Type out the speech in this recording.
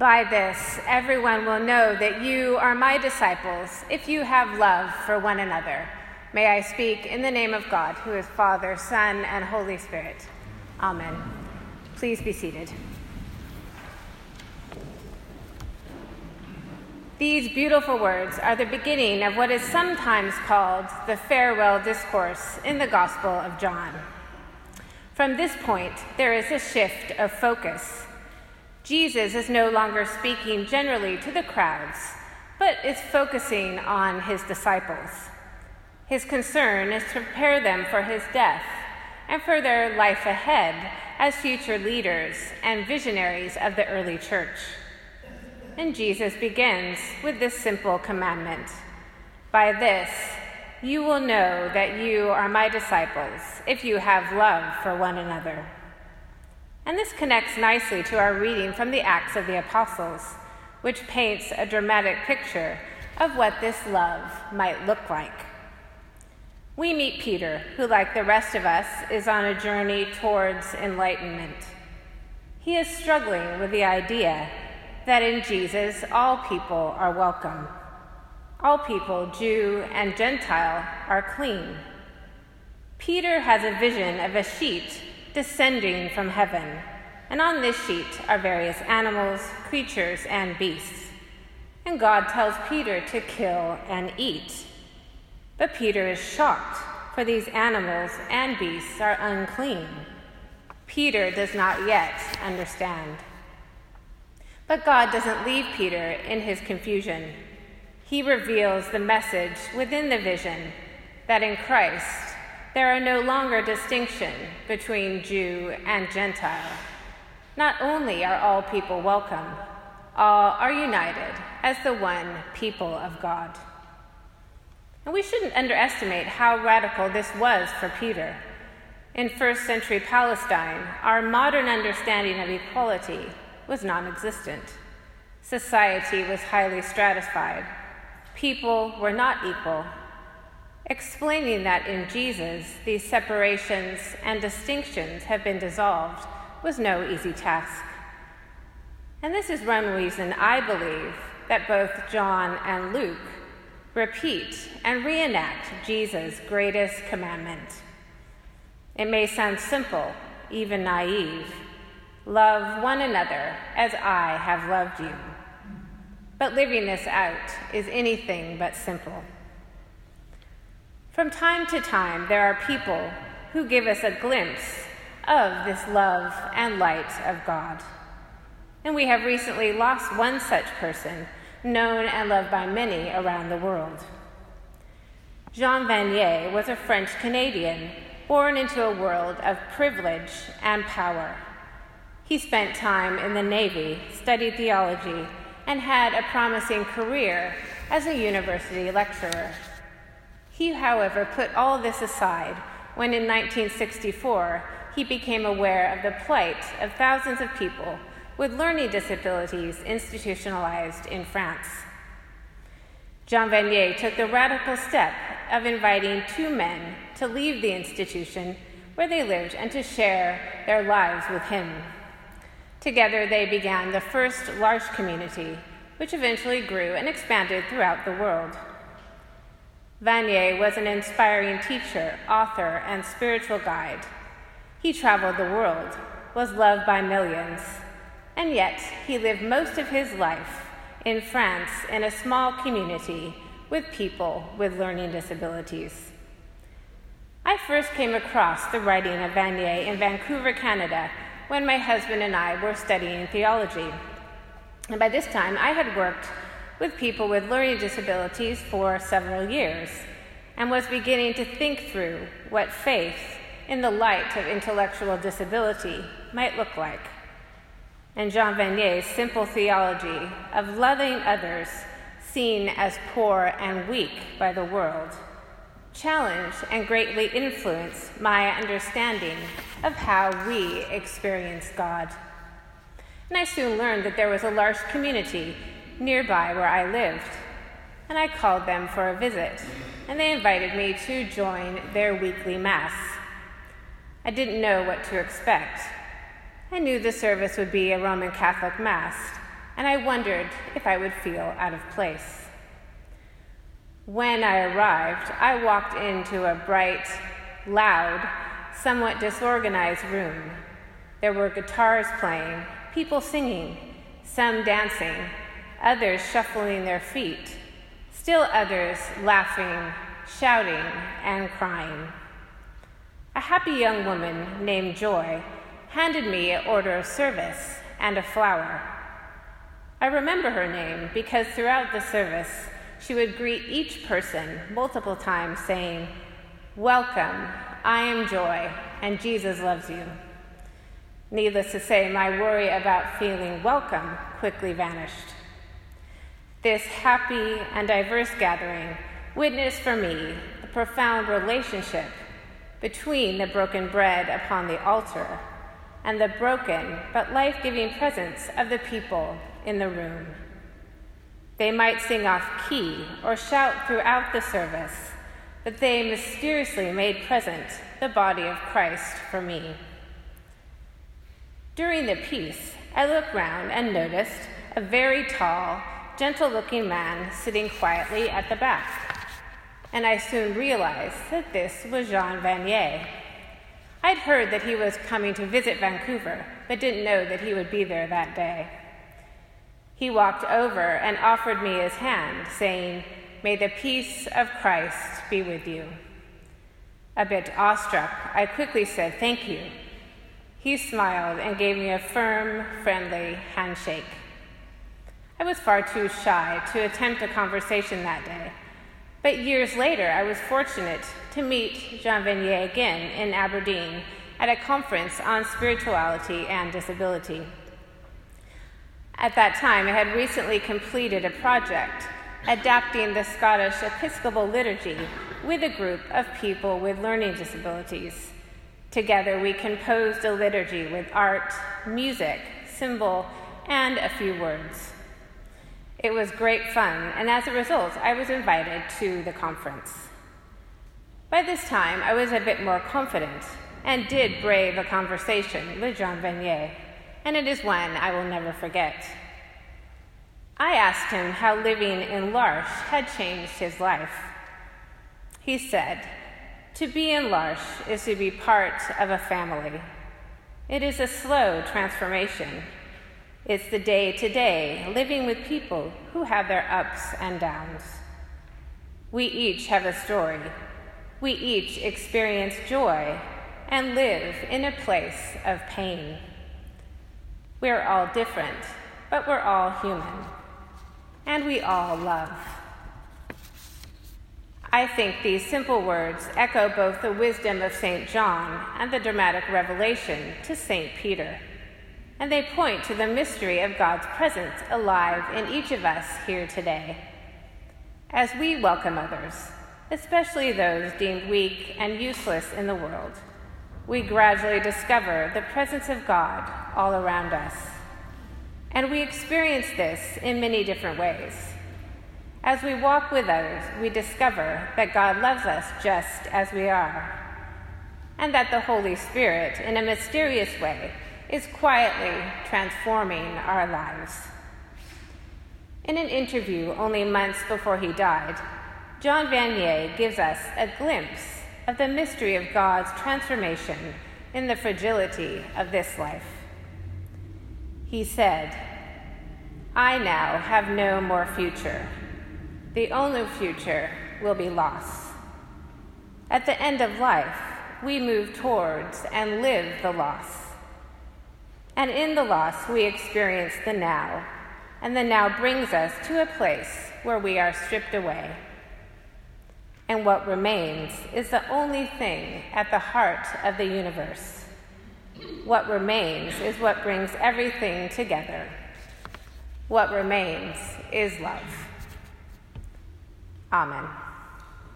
By this, everyone will know that you are my disciples if you have love for one another. May I speak in the name of God, who is Father, Son, and Holy Spirit. Amen. Please be seated. These beautiful words are the beginning of what is sometimes called the farewell discourse in the Gospel of John. From this point, there is a shift of focus. Jesus is no longer speaking generally to the crowds, but is focusing on his disciples. His concern is to prepare them for his death and for their life ahead as future leaders and visionaries of the early church. And Jesus begins with this simple commandment: "By this, you will know that you are my disciples if you have love for one another." And this connects nicely to our reading from the Acts of the Apostles, which paints a dramatic picture of what this love might look like. We meet Peter, who, like the rest of us, is on a journey towards enlightenment. He is struggling with the idea that in Jesus, all people are welcome. All people, Jew and Gentile, are clean. Peter has a vision of a sheet descending from heaven, and on this sheet are various animals, creatures, and beasts. And God tells Peter to kill and eat. But Peter is shocked, for these animals and beasts are unclean. Peter does not yet understand. But God doesn't leave Peter in his confusion. He reveals the message within the vision that in Christ there are no longer distinction between Jew and Gentile. Not only are all people welcome, all are united as the one people of God. And we shouldn't underestimate how radical this was for Peter. In first century Palestine, our modern understanding of equality was non-existent. Society was highly stratified. People were not equal. Explaining that in Jesus, these separations and distinctions have been dissolved was no easy task. And this is one reason I believe that both John and Luke repeat and reenact Jesus' greatest commandment. It may sound simple, even naive: love one another as I have loved you. But living this out is anything but simple. From time to time, there are people who give us a glimpse of this love and light of God. And we have recently lost one such person, known and loved by many around the world. Jean Vanier was a French-Canadian born into a world of privilege and power. He spent time in the Navy, studied theology, and had a promising career as a university lecturer. He, however, put all this aside when in 1964 he became aware of the plight of thousands of people with learning disabilities institutionalized in France. Jean Vanier took the radical step of inviting two men to leave the institution where they lived and to share their lives with him. Together, they began the first large community, which eventually grew and expanded throughout the world. Vanier was an inspiring teacher, author, and spiritual guide. He traveled the world, was loved by millions, and yet he lived most of his life in France in a small community with people with learning disabilities. I first came across the writing of Vanier in Vancouver, Canada, when my husband and I were studying theology. And by this time, I had worked with people with learning disabilities for several years and was beginning to think through what faith in the light of intellectual disability might look like. And Jean Vanier's simple theology of loving others seen as poor and weak by the world challenged and greatly influenced my understanding of how we experience God. And I soon learned that there was a large community nearby where I lived, and I called them for a visit, and they invited me to join their weekly Mass. I didn't know what to expect. I knew the service would be a Roman Catholic Mass, and I wondered if I would feel out of place. When I arrived, I walked into a bright, loud, somewhat disorganized room. There were guitars playing, people singing, some dancing, others shuffling their feet, still others laughing, shouting, and crying. A happy young woman named Joy handed me an order of service and a flower. I remember her name because throughout the service, she would greet each person multiple times saying, "Welcome, I am Joy, and Jesus loves you." Needless to say, my worry about feeling welcome quickly vanished. This happy and diverse gathering witnessed for me the profound relationship between the broken bread upon the altar and the broken but life-giving presence of the people in the room. They might sing off key or shout throughout the service, but they mysteriously made present the body of Christ for me. During the peace, I looked round and noticed a very tall, gentle-looking man sitting quietly at the back, and I soon realized that this was Jean Vanier. I'd heard that he was coming to visit Vancouver, but didn't know that he would be there that day. He walked over and offered me his hand, saying, "May the peace of Christ be with you." A bit awestruck, I quickly said, "Thank you." He smiled and gave me a firm, friendly handshake. I was far too shy to attempt a conversation that day, but years later I was fortunate to meet Jean Vanier again in Aberdeen at a conference on spirituality and disability. At that time, I had recently completed a project adapting the Scottish Episcopal liturgy with a group of people with learning disabilities. Together, we composed a liturgy with art, music, symbol, and a few words. It was great fun, and as a result, I was invited to the conference. By this time, I was a bit more confident and did brave a conversation with Jean Vanier, and it is one I will never forget. I asked him how living in L'Arche had changed his life. He said, "To be in L'Arche is to be part of a family. It is a slow transformation. It's the day-to-day living with people who have their ups and downs. We each have a story. We each experience joy and live in a place of pain. We're all different, but we're all human. And we all love." I think these simple words echo both the wisdom of St. John and the dramatic revelation to St. Peter, and they point to the mystery of God's presence alive in each of us here today. As we welcome others, especially those deemed weak and useless in the world, we gradually discover the presence of God all around us. And we experience this in many different ways. As we walk with others, we discover that God loves us just as we are, and that the Holy Spirit, in a mysterious way, is quietly transforming our lives. In an interview only months before he died, Jean Vanier gives us a glimpse of the mystery of God's transformation in the fragility of this life. He said, "I now have no more future. The only future will be loss. At the end of life, we move towards and live the loss. And in the loss, we experience the now, and the now brings us to a place where we are stripped away. And what remains is the only thing at the heart of the universe. What remains is what brings everything together. What remains is love." Amen.